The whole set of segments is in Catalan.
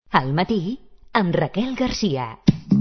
Al matí, amb Raquel Garcia.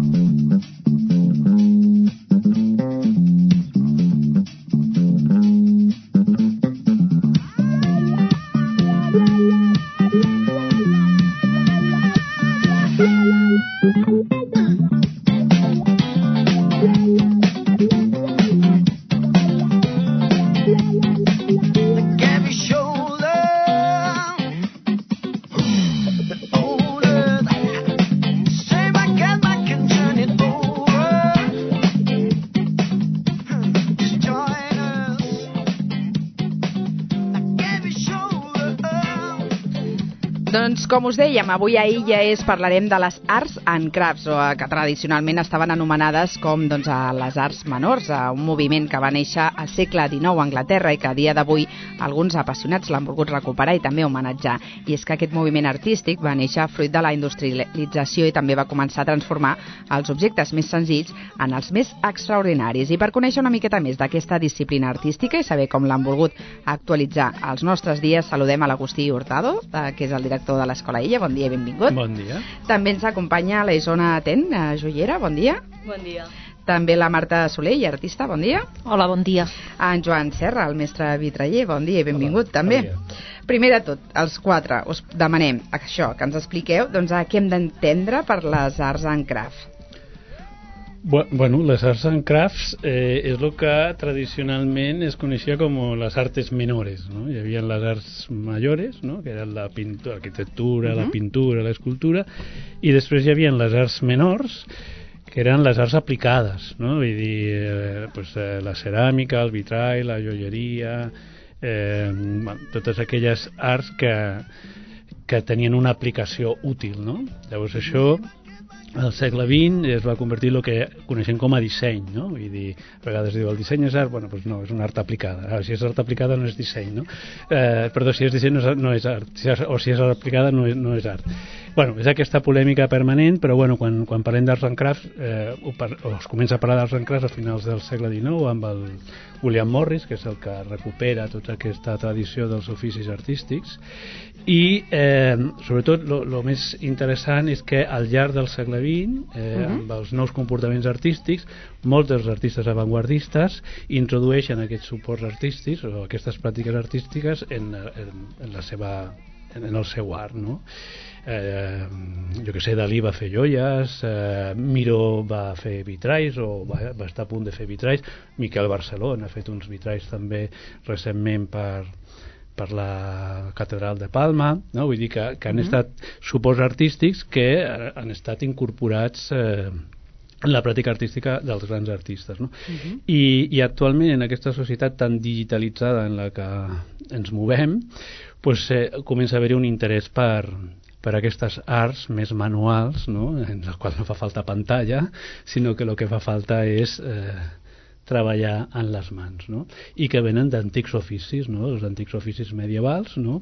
Doncs, com us dèiem, avui a Illa parlarem de les arts and crafts, que tradicionalment estaven anomenades com les arts menors, un moviment que va néixer al segle XIX a Anglaterra i que a dia d'avui alguns apassionats l'han volgut recuperar i també homenatjar. I és que aquest moviment artístic va néixer fruit de la industrialització i també va començar a transformar els objectes més senzills en els més extraordinaris. I per conèixer una miqueta més d'aquesta disciplina artística i saber com l'han volgut actualitzar als nostres dies, saludem a l'Agustí Hurtado, que és el director de l'Escola Illa. Bon dia i benvingut. Bon dia. També ens acompanya la Isona Atent, joiera. Bon dia. Bon dia. També la Marta Soler, artista. Bon dia. Hola, bon dia. En Joan Serra, el mestre vitraller. Bon dia i benvingut. Hola, també. bon dia. Primer de tot, els quatre us demanem això, que ens expliqueu què hem d'entendre per les arts and crafts. Bueno, les arts and crafts és el que tradicionalment es coneixia com les artes menores, no? Hi havia les arts mayores, no? Que eren l'arquitectura, la pintura, l'escultura, i després hi havia les arts menors, que eren les arts aplicades, no? Vull dir, la ceràmica, el vitrall, la joieria, totes aquelles arts que tenien una aplicació útil, no? Llavors això al segle XX es va convertir en el que coneixem com a disseny, no? Vull dir, a vegades diu el disseny és art, bueno, doncs no, és una art aplicada. Si és art aplicada no és disseny, no? Perdó, si és disseny no és art, o si és art aplicada no és art. Bueno, és aquesta polèmica permanent, però bueno, quan parlem d'arts and crafts, es comença a parlar d'arts and crafts a finals del segle XIX amb el William Morris, que és el que recupera tota aquesta tradició dels oficis artístics, i sobretot el més interessant és que al llarg del segle XX, amb els nous comportaments artístics, molts dels artistes avantguardistes introdueixen aquests suports artístics o aquestes pràctiques artístiques en el seu art, no? Jo que sé, Dalí va fer joies, Miró va fer vitralls o va estar a punt de fer vitralls, Miquel Barceló ha fet uns vitralls també recentment per la catedral de Palma, no? Vull dir que han estat suports artístics que han estat incorporats en la pràctica artística dels grans artistes, no? I actualment en aquesta societat tan digitalitzada en la que ens movem, comença a haver-hi un interès per aquestes arts més manuals, no? En les quals no fa falta pantalla, sinó que el que fa falta és treballar en les mans, no? I que venen d'antics oficis, no? Els antics oficis medievals, no?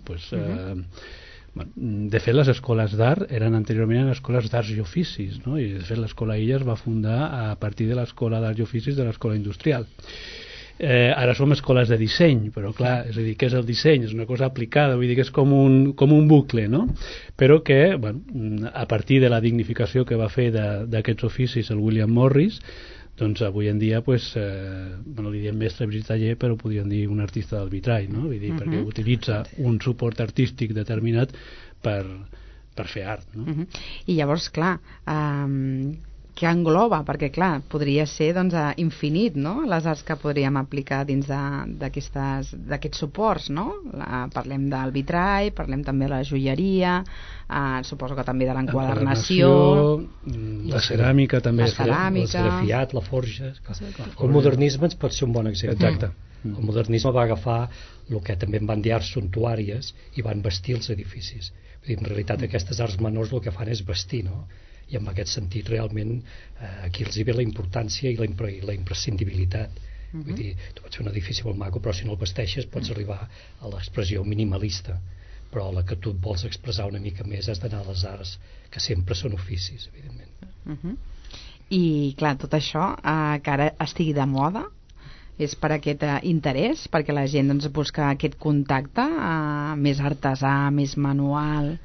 De fet, les escoles d'art eren anteriorment escoles d'arts i oficis, no? I de fet l'Escola Illa es va fundar a partir de l'Escola d'Arts i Oficis de l'Escola Industrial. Ara som escoles de disseny, però clar, és a dir, què és el disseny? És una cosa aplicada, vull dir que és com un bucle, no? Però que, a partir de la dignificació que va fer d'aquests oficis el William Morris, doncs avui en dia li diem mestre vitraller, però podríem dir un artista del vitrall, no? Vull dir, perquè utilitza un suport artístic determinat per fer art, no? I llavors, clar, què engloba? Perquè, clar, podria ser infinit, no? Les arts que podríem aplicar dins d'aquests suports, no? Parlem del vitrall, parlem també de la joieria, suposo que també de l'enquadernació, la ceràmica també, el serigrafiat, la forja. El modernisme ens pot ser un bon exemple. Exacte. El modernisme va agafar el que també en van dir arts suntuàries i van vestir els edificis. En realitat aquestes arts menors el que fan és vestir, no? I en aquest sentit realment aquí els hi ve la importància i la imprescindibilitat. Vull dir, tu pots fer un edifici molt maco, però si no el vesteixes pots arribar a l'expressió minimalista, però la que tu et vols expressar una mica més has d'anar a les arts, que sempre són oficis, evidentment. I clar, tot això que ara estigui de moda és per aquest interès, perquè la gent busca aquest contacte més artesà, més manual.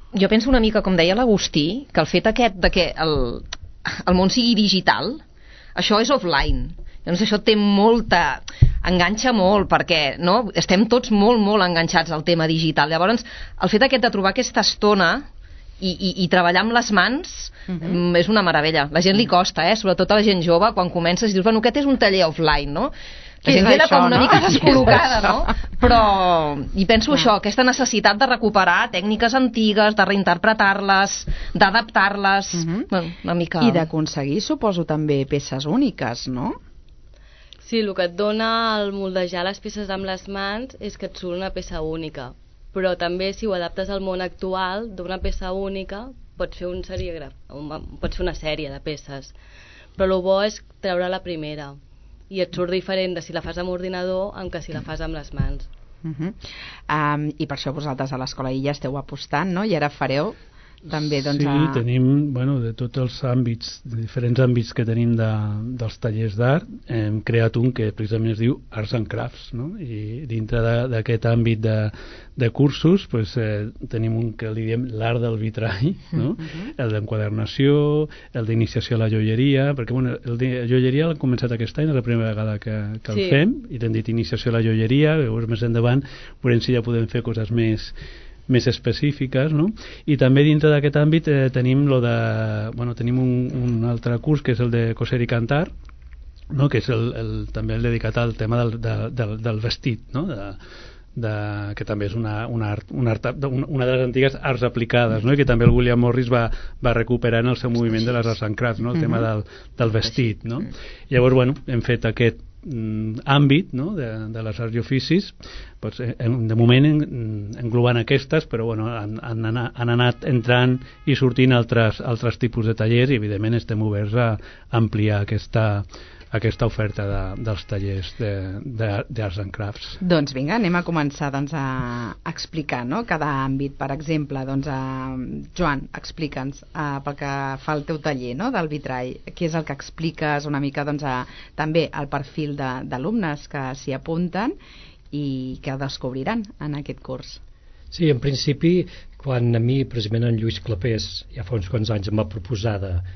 jo penso una mica, com deia l'Agustí, que el fet aquest de que el món sigui digital, això és offline. Llavors això té enganxa molt, perquè no? Estem tots molt, molt enganxats al tema digital. Llavors, el fet aquest de trobar aquesta estona i treballar amb les mans és una meravella. La gent li costa, sobretot a la gent jove, quan comences i dius, bueno, aquest és un taller offline, no? La gent queda com una mica descol·locada, no? Però, i penso això, aquesta necessitat de recuperar tècniques antigues, de reinterpretar-les, d'adaptar-les, una mica... I d'aconseguir, suposo, també peces úniques, no? Sí, el que et dona el moldejar les peces amb les mans és que et surt una peça única. Però també, si ho adaptes al món actual, d'una peça única pots fer un serigraf, pots fer una sèrie de peces. Però el bo és treure la primera. I et surt diferent de si la fas amb ordinador amb que si la fas amb les mans. I per això vosaltres a l'Escola Illa esteu apostant, no? I ara fareu també, doncs... Sí, tenim, de tots els àmbits, de diferents àmbits que tenim dels tallers d'art, hem creat un que precisament es diu Arts and Crafts, no? I dintre d'aquest àmbit de cursos tenim un que li diem l'art del vitrall, no? El d'enquadernació, el d'iniciació a la joieria, perquè el de joieria l'hem començat aquest any, és la primera vegada que el fem, i t'hem dit iniciació a la joieria, llavors més endavant veurem si ja podem fer coses més específiques, no? I també dintre d'aquest àmbit tenim tenim un altre curs que és el de coser i cantar, no? Que és també el dedicat al tema del vestit, no? Que també és una de les antigues arts aplicades, no? I que també el William Morris va recuperar en el seu moviment de les arts and crafts, no? El tema del vestit, no? Llavors, hem fet aquest àmbit, no? de les arts i oficis, de moment englobant aquestes, però han anat entrant i sortint altres tipus de tallers, i evidentment estem oberts a ampliar aquesta oferta dels tallers d'arts and crafts. Doncs vinga, anem a començar a explicar, no? Cada àmbit. Per exemple, Joan, explica'ns pel que fa al teu taller, no? Del vitrall, què és el que expliques una mica, també el perfil d'alumnes que s'hi apunten i que descobriran en aquest curs. Sí, en principi, quan a mi, precisament en Lluís Clapés, ja fa uns quants anys em va proposar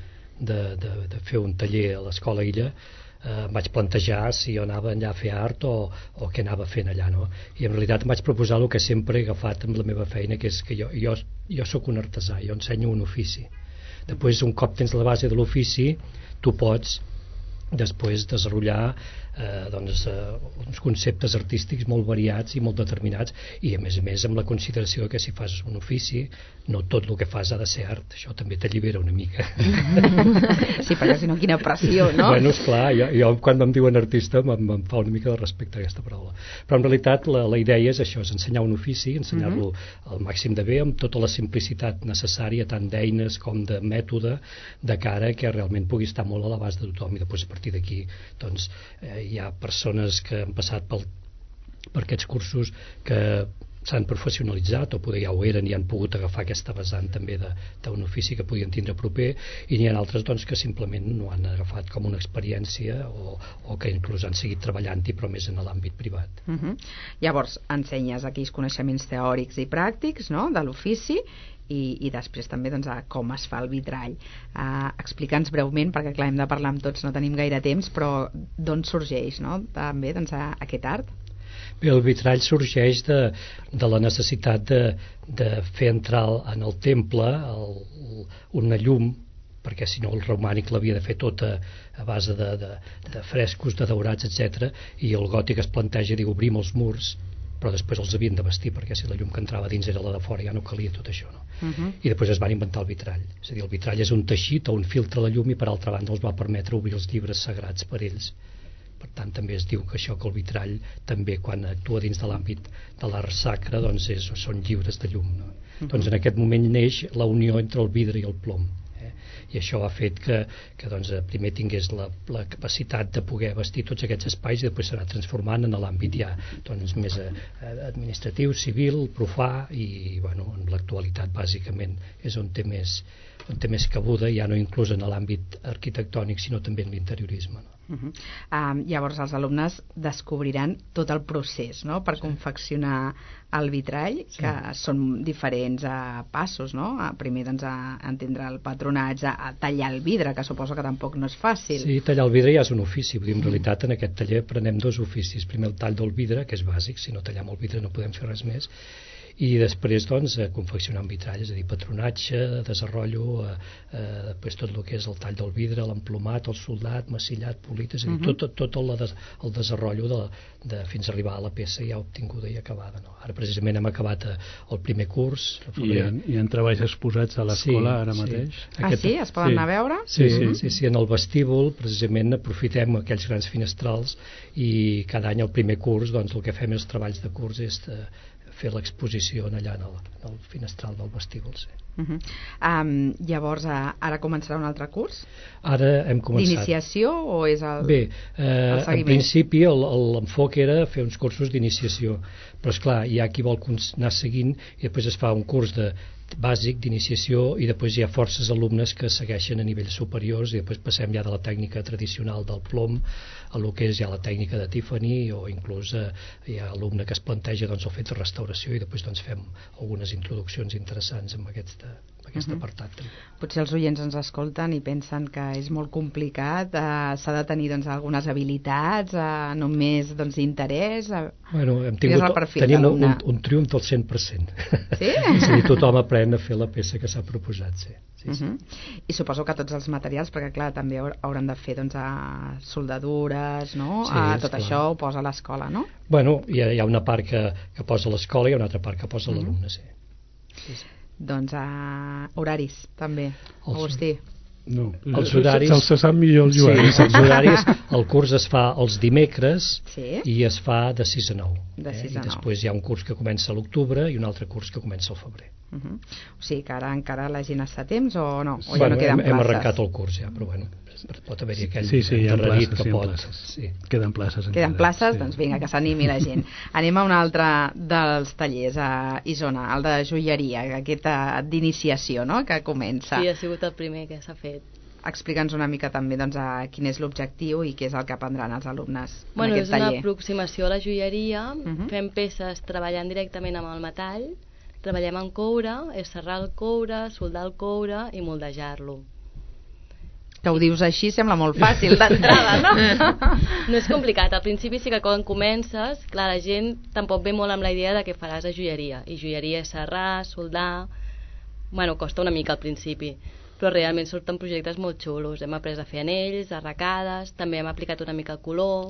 de fer un taller a l'Escola Illa, em vaig plantejar si jo anava allà a fer art o què anava fent allà, no? I en realitat em vaig proposar el que sempre he agafat amb la meva feina, que és que jo sóc un artesà, jo ensenyo un ofici. Després, un cop tens la base de l'ofici, tu pots després desenvolupar uns conceptes artístics molt variats i molt determinats, i a més amb la consideració que si fas un ofici no tot el que fas ha de ser art, això també t'allibera una mica. Sí, perquè si no quina pressió, no? Bueno, esclar, jo quan em diuen artista em fa una mica de respecte a aquesta paraula, però en realitat la idea és això, és ensenyar un ofici, ensenyar-lo al màxim de bé, amb tota la simplicitat necessària, tant d'eines com de mètode, de cara que realment pugui estar molt a l'abast de tothom. I després a partir d'aquí doncs hi ha persones que han passat per aquests cursos que s'han professionalitzat o poder ja ho eren i han pogut agafar aquesta vessant també d'un ofici que podien tindre proper, i n'hi ha altres doncs, que simplement no han agafat com una experiència o que inclús han seguit treballant-hi però més en l'àmbit privat. Llavors ensenyes aquells coneixements teòrics i pràctics, no? De l'ofici, i després també com es fa el vitrall. Explica'ns breument, perquè clar, hem de parlar amb tots, no tenim gaire temps, però d'on sorgeix, no? També aquest art? Bé, el vitrall sorgeix de la necessitat de fer entrar en el temple una llum, perquè si no el romànic l'havia de fer tota a base de frescos, de daurats, etc. I el gòtic es planteja, diu, obrim els murs, però després els havien de vestir, perquè si la llum que entrava dins era la de fora ja no calia tot això, no? I després es van inventar el vitrall, és a dir, el vitrall és un teixit on filtra la llum i per altra banda els va permetre obrir els llibres sagrats per ells. Per tant també es diu que el vitrall també quan actua dins de l'àmbit de l'art sacre doncs són lliures de llum, no? Doncs en aquest moment neix la unió entre el vidre i el plom, i això ha fet que primer tingués la capacitat de poder vestir tots aquests espais i després s'ha anat transformant en l'àmbit ja més administratiu, civil, profà, i en l'actualitat bàsicament és on té més cabuda, ja no inclús en l'àmbit arquitectònic sinó també en l'interiorisme, no? Llavors els alumnes descobriran tot el procés, no?, per confeccionar el vitrall, que són diferents passos, no? Primer doncs a entendre el patronatge, a tallar el vidre, que suposo que tampoc no és fàcil. Sí, tallar el vidre ja és un ofici, vull dir, en realitat en aquest taller aprenem dos oficis, primer el tall del vidre, que és bàsic, si no tallem el vidre no podem fer res més, i després doncs confeccionar un vitrall, és a dir, patronatge, desenrotllo, després tot el que és el tall del vidre, l'emplomat, el soldat, massillat, polit, és a dir, tot el desenrotllo fins a arribar a la peça ja obtinguda i acabada, no? Ara precisament hem acabat el primer curs. Hi ha treballs exposats a l'escola ara mateix? Sí? Es poden anar a veure? Sí, en el vestíbul precisament aprofitem aquells grans finestrals i cada any al primer curs doncs el que fem els treballs de curs és fer l'exposició allà en el finestral del vestíbul. Llavors, ara començarà un altre curs? Ara hem començat. D'iniciació o és el seguiment? En principi l'enfoc era fer uns cursos d'iniciació, però esclar, hi ha qui vol anar seguint i després es fa un curs bàsic d'iniciació i després hi ha forces alumnes que segueixen a nivells superiors i després passem ja de la tècnica tradicional del plom a el que és ja la tècnica de Tiffany o inclús hi ha alumne que es planteja doncs, el fet de restauració i després doncs, fem algunes introduccions interessants en aquest apartat. Potser els oients ens escolten i pensen que és molt complicat, s'ha de tenir doncs, algunes habilitats, només doncs, interès. Bueno, tenim un triomf del 100%. Sí? És a dir, tothom aprèn a fer la peça que s'ha proposat, sí. I suposo que tots els materials, perquè clar, també hauran de fer doncs, soldadures, no? Tot això ho posa l'escola, no? Bueno, hi ha una part que posa l'escola i una altra part que posa l'alumne, sí. Doncs horaris, també, Agustí. No, els horaris... Se sap millor el Joan. Sí, els horaris, el curs es fa els dimecres i es fa de 6 a 9. I després hi ha un curs que comença a l'octubre i un altre curs que comença al febrer. O sigui que ara encara la gent està a temps o no? O ja no queden places? Hem arrencat el curs ja, però bueno, pot haver-hi aquell endarrerit que pot... Queden places. Queden places? Doncs vinga, que s'animi la gent. Anem a un altre dels tallers a Isona, el de joieria, aquest d'iniciació, no?, que comença. Sí, ha sigut el primer que s'ha fet. Explica'ns una mica també doncs, quin és l'objectiu i què és el que aprendran els alumnes en aquest taller. És una aproximació a la joieria, fem peces treballant directament amb el metall, treballem en coure, és serrar el coure, soldar el coure i moldejar-lo. Que ho dius així sembla molt fàcil d'entrada, no? No és complicat, al principi sí que quan comences, clar, la gent tampoc ve molt amb la idea de què faràs a joieria, i joieria és serrar, soldar... Bueno, costa una mica al principi, però realment surten projectes molt xulos. Hem après a fer anells, arracades, també hem aplicat una mica el color...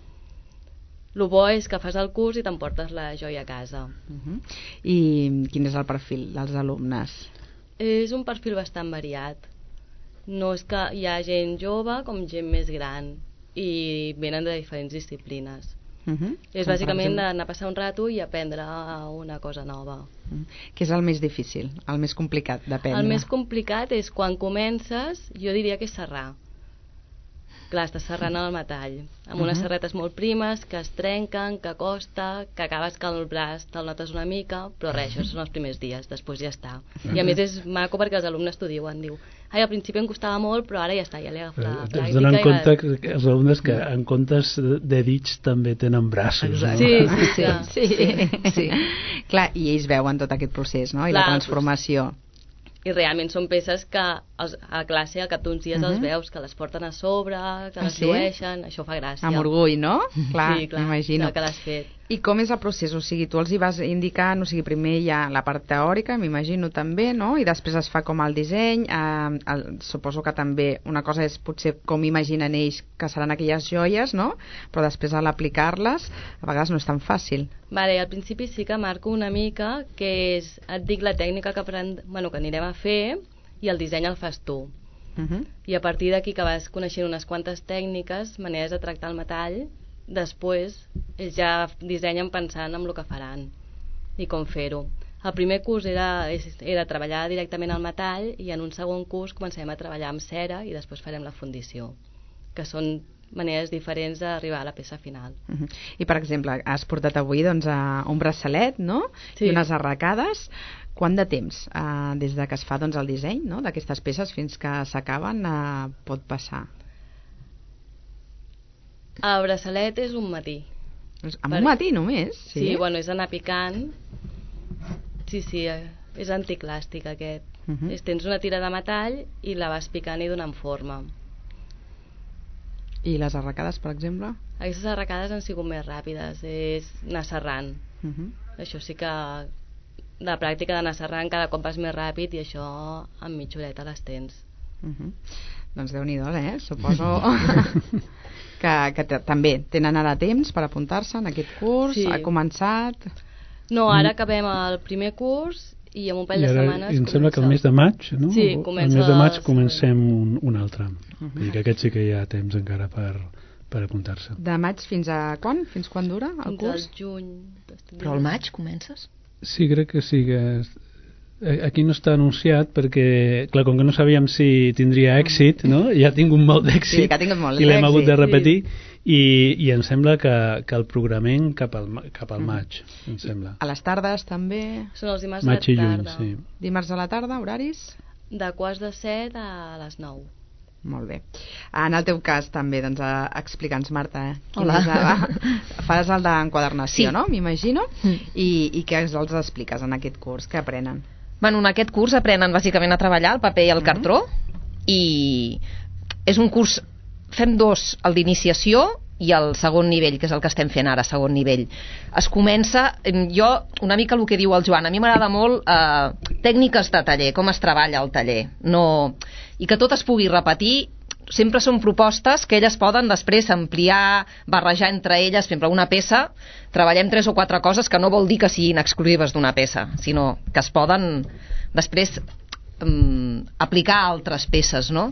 El bo és que fas el curs i t'emportes la joia a casa. I quin és el perfil dels alumnes? És un perfil bastant variat. No és que hi ha gent jove com gent més gran i venen de diferents disciplines. És bàsicament anar a passar un rato i aprendre una cosa nova. Què és el més difícil, el més complicat d'aprendre? El més complicat és quan comences, jo diria que és serrar. Clar, estàs serrant el metall amb unes serretes molt primes que es trenquen, que costa, que acabes que el braç te'l notes una mica, però res, això són els primers dies, després ja està. I a més és maco perquè els alumnes t'ho diuen, al principi em costava molt, però ara ja està, ja l'he agafat la pràctica. Es donen compte que els alumnes que en comptes de dits també tenen braços. Sí. Clar, i ells veuen tot aquest procés, no? I la transformació. I realment són peces que a classe al cap d'uns dies els veus, que les porten a sobre, que les llueixen, això fa gràcia. Amb orgull, no? Clar, sí, clar, m'imagino. Que l'has fet. I com és el procés? O sigui, tu els hi vas indicant, o sigui, primer hi ha la part teòrica, m'imagino també, no? I després es fa com el disseny, suposo que també una cosa és potser com imaginen ells que seran aquelles joies, no? Però després a l'aplicar-les, a vegades no és tan fàcil. Vale, al principi sí que marco una mica, que és, et dic la tècnica que anirem a fer i el disseny el fas tu. I a partir d'aquí que vas coneixent unes quantes tècniques, maneres de tractar el metall, després ells ja dissenyen pensant en el que faran i com fer-ho. El primer curs era treballar directament al metall i en un segon curs comencem a treballar amb cera i després farem la fundició, que són maneres diferents d'arribar a la peça final. I per exemple, has portat avui doncs, un braçalet, no? Sí. I unes arracades. Quant de temps des de que es fa doncs, el disseny, no? D'aquestes peces fins que s'acaben pot passar? El braçalet és un matí. Amb un matí només? Sí, bueno, és anar picant. Sí, és anticlàstic aquest. Tens una tira de metall i la vas picant i donant forma. I les arracades, per exemple? Aquestes arracades han sigut més ràpides, és anar serrant. Això sí que de pràctica d'anar serrant cada cop vas més ràpid i això en mitja horeta les tens. Doncs Déu-n'hi-do, suposo que també tenen ara temps per apuntar-se en aquest curs. Ha començat? No, ara acabem el primer curs i en un parell de setmanes em sembla que el mes de maig, no? Sí, comença... El mes de maig comencem un altre. Vull dir que aquest sí que hi ha temps encara per apuntar-se. De maig fins a quan? Fins quan dura el curs? Fins al juny. Però al maig comences? Sí, crec que sí. Aquí no està anunciat perquè, clar, com que no sabíem si tindria èxit, no? Ja ha tingut molt d'èxit i l'hem hagut de repetir. I em sembla que el programem cap al maig, em sembla. A les tardes també? Són els dimarts maig a la tarda. Maig i juny, sí. Dimarts a la tarda, horaris? De 7:15 a les 9. Molt bé. En el teu cas també, doncs, explica'ns, Marta. Hola. Fas el d'enquadernació, no? M'imagino. I què els expliques en aquest curs? Què aprenen? Bueno, en aquest curs aprenen bàsicament a treballar el paper i el cartró, i és un curs, fem dos, el d'iniciació i el segon nivell, que és el que estem fent ara, segon nivell. Es comença, jo, una mica el que diu el Joan, a mi m'agrada molt tècniques de taller, com es treballa el taller, i que tot es pugui repetir. Sempre són propostes que elles poden després ampliar, barrejar entre elles. Per exemple, una peça, treballem 3 o 4 coses que no vol dir que siguin exclusives d'una peça, sinó que es poden després aplicar a altres peces, no?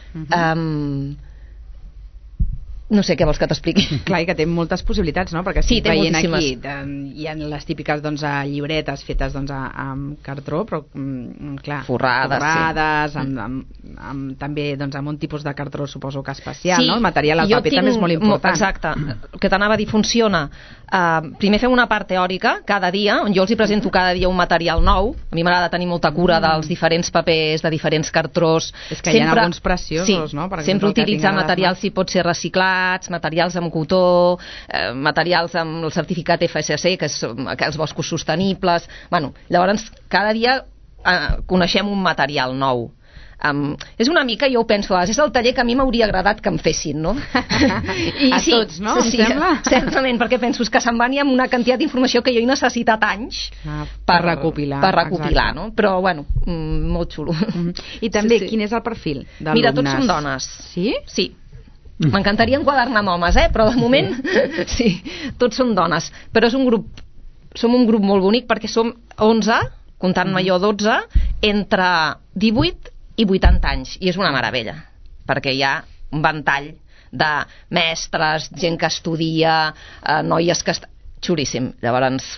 No sé què vols que t'expliqui. Clar, i que té moltes possibilitats, no? Perquè sí, veient aquí hi ha les típiques llibretes fetes amb cartró, però clar, forrades també amb un tipus de cartró suposo que especial, no? El material, el paper també és molt important. Exacte, el que t'anava a dir funciona. Primer fem una part teòrica cada dia, on jo els hi presento cada dia un material nou. A mi m'agrada tenir molta cura dels diferents papers, de diferents cartrós. És que hi ha alguns preciosos, no? Sempre utilitzar materials, si pot ser reciclats, materials amb cotó, materials amb el certificat FSC, que és els boscos sostenibles. Bueno, llavors cada dia coneixem un material nou. És una mica, jo ho penso, és el taller que a mi m'hauria agradat que em fessin, no? A tots, no? Sí, certament, perquè penso que se'n van amb una quantitat d'informació que jo he necessitat anys per recopilar, no? Però, bueno, molt xulo. I també, quin és el perfil d'alumnes? Mira, tots són dones. Sí? Sí. M'encantaria enquadernar amb homes, però de moment sí, tots són dones. Però som un grup molt bonic perquè som 11, comptant-me jo 12, entre 18 i 80 anys, i és una meravella, perquè hi ha un ventall de mestres, gent que estudia, noies que... Xulíssim. Llavors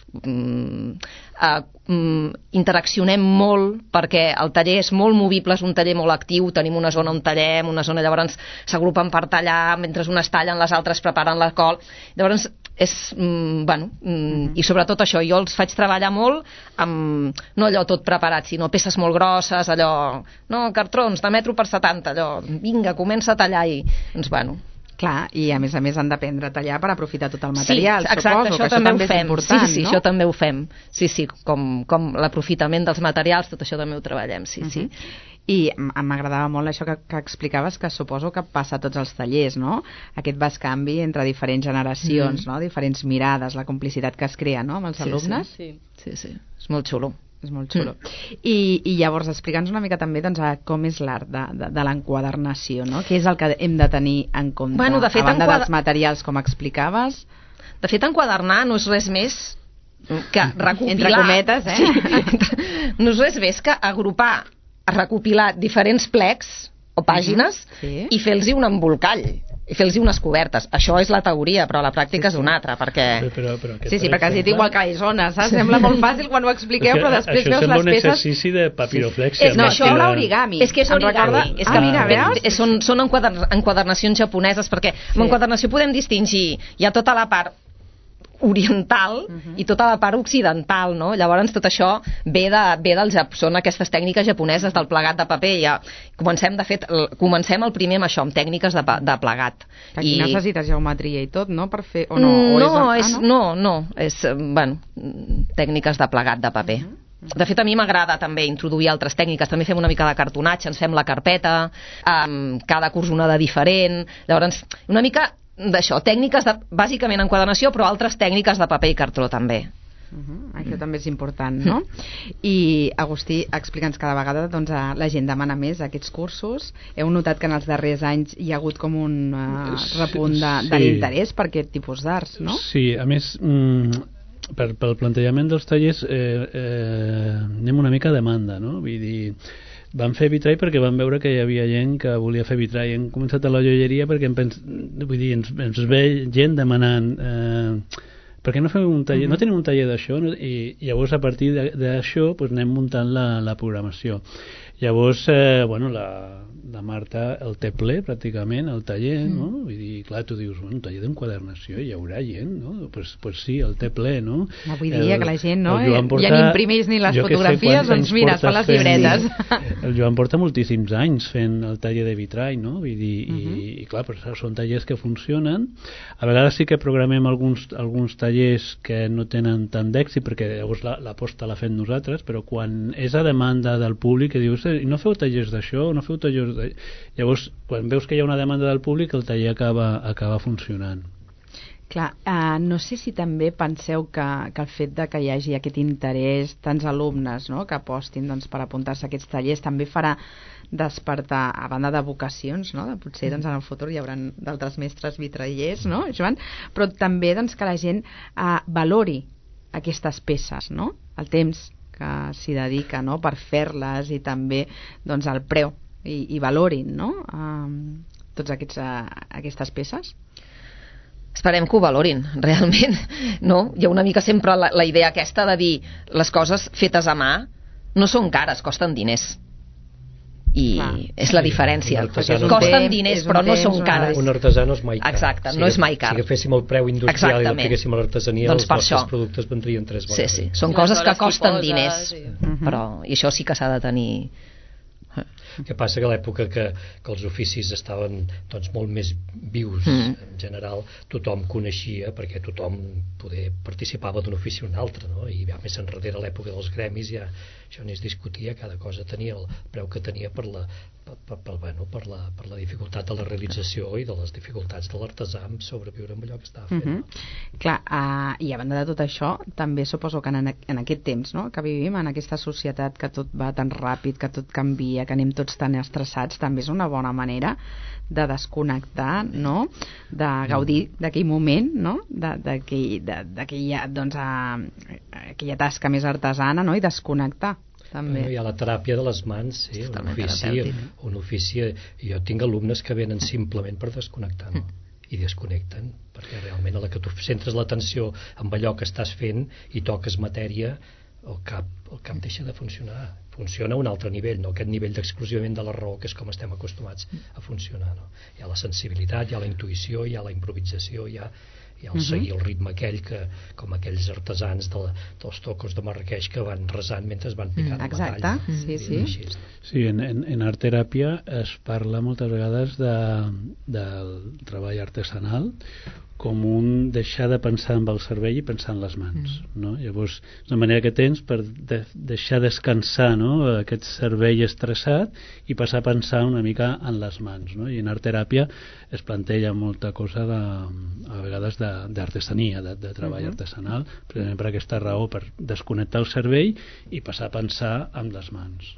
interaccionem molt perquè el taller és molt movible, és un taller molt actiu, tenim una zona on tallem, una zona, llavors s'agrupen per tallar, mentre unes tallen les altres preparen la col. Llavors és, i sobretot això, jo els faig treballar molt amb, no allò tot preparat, sinó peces molt grosses, allò, cartrons de metro per 70, allò, vinga, comença a tallar i, doncs, clar, i a més han d'aprendre a tallar per aprofitar tot el material, sí, exacte, suposo, això també és important, sí, no? Això també ho fem, sí, com l'aprofitament dels materials, tot això també ho treballem, sí. I m'agradava molt això que explicaves, que suposo que passa a tots els tallers, no? Aquest bescanvi entre diferents generacions, no? Diferents mirades, la complicitat que es crea, no?, amb els alumnes. Sí, és molt xulo. És molt xulo. I llavors explica'ns una mica també com és l'art de l'enquadernació, no? Què és el que hem de tenir en compte, de fet, a banda dels materials, com explicaves? De fet, enquadernar no és res més que recopilar... Entre cometes, Sí. No és res més que agrupar, recopilar diferents plecs o pàgines i fer-los un embolcall. I fer-los unes cobertes. Això és la teoria, però la pràctica és una altra, perquè... Sí, perquè has dit igual que Arizona, saps? Sembla molt fàcil quan ho expliqueu, però després veus les peces... Això sembla un exercici de papiroflexia. No, això és l'origami. És que és origami. Mira, veus? Són enquadernacions japoneses, perquè amb enquadernació podem distingir, hi ha tota la part oriental i tota la part occidental, no? Llavors tot això ve del Japó, són aquestes tècniques japoneses del plegat de paper. Ja comencem el primer amb això, amb tècniques de plegat. Aquí necessites geometria i tot, no? Per fer... No, és tècniques de plegat de paper. De fet, a mi m'agrada també introduir altres tècniques. També fem una mica de cartonatge, ens fem la carpeta, cada curs una de diferent. Llavors, una mica d'això, tècniques bàsicament enquadernació, però altres tècniques de paper i cartró també. Això també és important, no? I Agustí, explica'ns, cada vegada doncs, la gent demana més aquests cursos. Heu notat que en els darrers anys hi ha hagut com un repunt de l'interès per aquest tipus d'arts, no? Sí, a més... pel plantejament dels tallers anem una mica a demanda, no? Vull dir, vam fer vitrall perquè vam veure que hi havia gent que volia fer vitrall. Hem començat a la joieria perquè ens ve gent demanant per què no fem un taller, no tenim un taller d'això, no? I llavors a partir d'això pues, anem muntant la programació. Llavors, la Marta el té ple pràcticament, el taller, no? Vull dir, clar, tu dius, un taller d'enquadernació, hi haurà gent, no? Pues sí, el té ple, no? Avui dia que la gent, no? Ja ni imprimís ni les fotografies, doncs mira, es fa les llibretes. El Joan porta moltíssims anys fent el taller de vitrall, no? Vull dir, i clar, però són tallers que funcionen. A vegades sí que programem alguns tallers que no tenen tant d'èxit, perquè llavors l'aposta l'ha fet nosaltres, però quan és a demanda del públic que dius, no feu tallers d'això, no feu tallers d'això. Llavors, quan veus que hi ha una demanda del públic, el taller acaba funcionant. Clar, no sé si també penseu que el fet de que hi hagi aquest interès, tants alumnes, no?, que apostin doncs, per apuntar-se a aquests tallers, també farà despertar, a banda de vocacions, no?, de potser doncs, en el futur hi haurà d'altres mestres vitrallers, no, Joan? Però també doncs, que la gent valori aquestes peces, no?, el temps que s'hi dedica, no?, per fer-les, i també doncs, el preu, i valorin, no?, tots aquestes peces. Esperem que ho valorin, realment, no? Hi ha una mica sempre la idea aquesta de dir les coses fetes a mà no són cares, costen diners. I és la diferència. Costen diners, però no són cares. Un artesà no és mai car. Exacte, no és mai car. Si agaféssim el preu industrial i l'apliquéssim a l'artesania, els nostres productes vendrien 3 vegades. Sí, són coses que costen diners, però i això sí que s'ha de tenir. El que passa que a l'època que els oficis estaven doncs, molt més vius, en general, tothom coneixia, perquè tothom poder participava d'un ofici o un altre, no? I ja més enrere, a l'època dels gremis, ja això ni es discutia, cada cosa tenia el preu que tenia per la dificultat de la realització i de les dificultats de l'artesà en sobreviure amb allò que estava fent. Clar, i a banda de tot això, també suposo que en aquest temps, no?, que vivim, en aquesta societat que tot va tan ràpid, que tot canvia, que anem tots tan estressats, també és una bona manera de desconnectar, no?, de gaudir d'aquell moment, no?, d'aquella doncs, aquella tasca més artesana, no?, i desconnectar també. Hi ha la teràpia de les mans, sí, un ofici. Jo tinc alumnes que venen simplement per desconnectar, no? I desconnecten, perquè realment a la que tu centres l'atenció amb allò que estàs fent i toques matèria, el cap deixa de funcionar. Funciona a un altre nivell, no aquest nivell d'exclusivament de la raó, que és com estem acostumats a funcionar, no? Hi ha la sensibilitat, hi ha la intuïció, hi ha la improvisació, hi ha el seguir el ritme aquell que, com aquells artesans dels tocos de Marrakeix que van resant mentre van picant el metall. Exacte, sí, en art teràpia es parla moltes vegades del treball artesanal com un deixar de pensar amb el cervell i pensar en les mans, no? Llavors, és una manera que tens per deixar descansar, no?, aquest cervell estressat i passar a pensar una mica en les mans, no? I en art teràpia es planteja molta cosa a vegades d'artesania, de treball artesanal, precisament per aquesta raó, per desconnectar el cervell i passar a pensar amb les mans.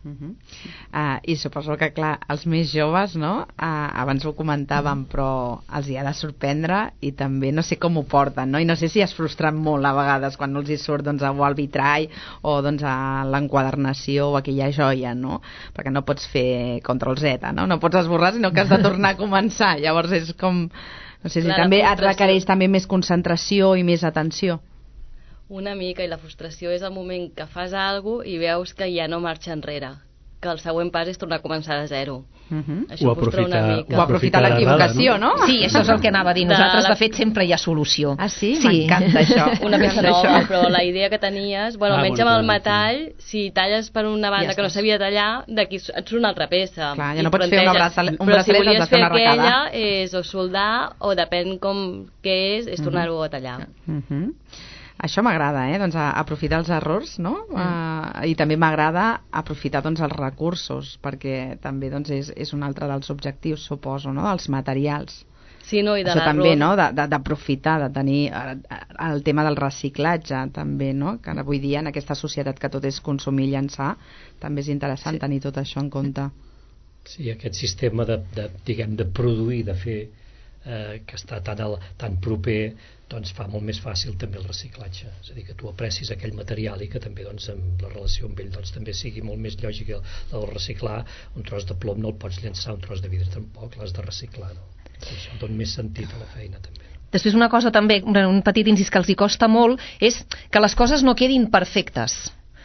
I suposo que, clar, els més joves, no?, abans ho comentàvem, però els hi ha de sorprendre i també no sé com ho porten, no? I no sé si es frustren molt a vegades quan no els hi surt doncs, o el vitrall o doncs, a l'enquadernació o aquella joia, no? Perquè no pots fer control Z, no? No pots esborrar, sinó que has de tornar a començar. Llavors és com... No sé si també et requereix també més concentració i més atenció. Una mica, i la frustració és el moment que fas alguna cosa i veus que ja no marxa enrere. que el següent pas és tornar a començar de zero. O frustra una mica. O aprofitar l'equivocació, no? Sí, això és el que anava a dir. Nosaltres, de fet, sempre hi ha solució. Ah, sí? M'encanta això. Una peça nova, però la idea que tenies... Bueno, almenys amb el metall, si talles per una banda que no sabia tallar, d'aquí et surt una altra peça. Clar, ja no pots fer un braçalet, però si volies fer una aquella, és o soldar, o depèn què és tornar-ho a tallar. Això m'agrada, doncs aprofitar els errors, no? I també m'agrada aprofitar doncs, els recursos, perquè també doncs, és un altre dels objectius, suposo, no? Els materials. Sí, no, i de això també, no? D'aprofitar, de tenir el tema del reciclatge, també, no? Que avui dia, en aquesta societat que tot és consumir i llançar, també és interessant tenir tot això en compte. Sí, aquest sistema de produir, de fer, que està tan proper, doncs fa molt més fàcil també el reciclatge, és a dir, que tu aprecis aquell material i que també doncs, amb la relació amb ell doncs, també sigui molt més lògic el reciclar. Un tros de plom no el pots llançar, un tros de vidre tampoc, l'has de reciclar, no? Això dona més sentit a la feina també. Després una cosa també, un petit incís que els hi costa molt, és que les coses no quedin perfectes.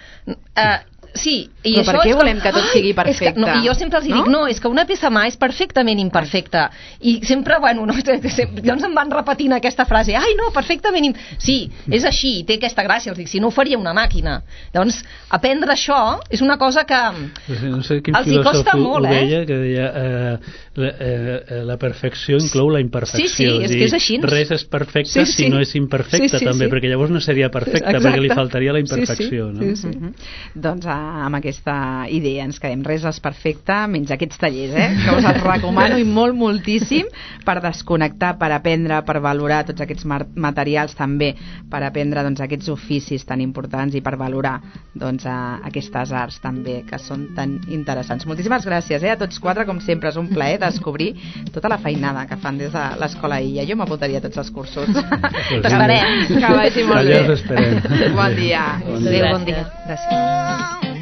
Sí, i però això per què volem que tot sigui perfecte? I jo sempre els dic, no, és que una peça mà és perfectament imperfecta. I sempre, bueno, llavors em van repetint aquesta frase, ai no, perfectament sí, és així, té aquesta gràcia, els dic, si no ho faria una màquina. Llavors, aprendre això és una cosa que no sé quin els hi costa molt, deia, que deia la perfecció inclou la imperfecció. Sí, és que és així. Res és perfecte si no és imperfecte, també, perquè llavors no seria perfecte, perquè li faltaria la imperfecció. Doncs amb aquesta idea ens quedem. Res és perfecte, menys aquests tallers, que us els recomano i moltíssim per desconnectar, per aprendre, per valorar tots aquests materials també, per aprendre doncs, aquests oficis tan importants i per valorar doncs, aquestes arts també que són tan interessants. Moltíssimes gràcies a tots quatre, com sempre és un plaer descobrir tota la feinada que fan des de l'Escola Illa. Jo m'apuntaria a tots els cursos. T'esperem. Que vagi molt bé. Allà us esperem. Bon dia. Adéu, bon dia. Gràcies.